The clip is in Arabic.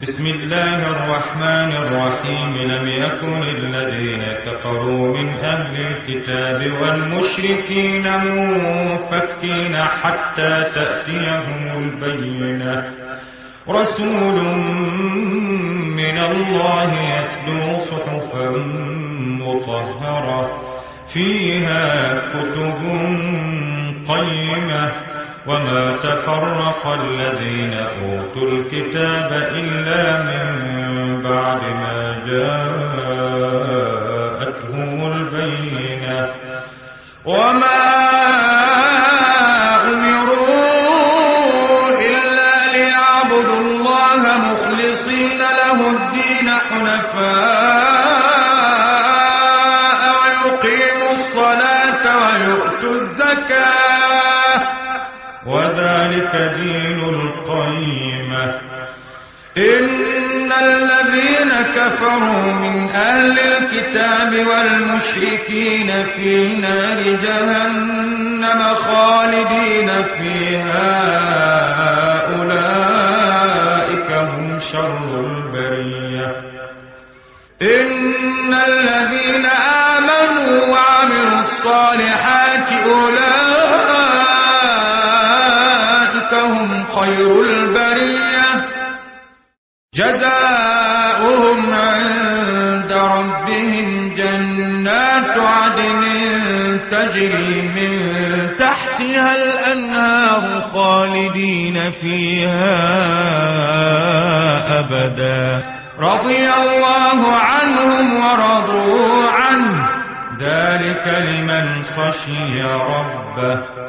بسم الله الرحمن الرحيم. لم يكن الذين كفروا من أهل الكتاب والمشركين منفكين حتى تأتيهم البينة، رسول من الله يتلو صحفا مطهرة فيها كتب قيمة، وما تفرق الذين أوتوا الكتاب إلا من بعد ما جاءتهم البينة، وما أمروا إلا ليعبدوا الله مخلصين له الدين حنفاء ويقيموا الصلاة ويؤتوا الزكاة، وذلك دين القيمة. إن الذين كفروا من أهل الكتاب والمشركين في نار جهنم خالدين فيها أولئك هم شر البرية. إن الذين آمنوا وعملوا الصالحات أولئك هم خير البرية، جزاؤهم عند ربهم جنات عدن تجري من تحتها الأنهار خالدين فيها أبدا، رضي الله عنهم ورضوا عنه، ذلك لمن خشي ربه.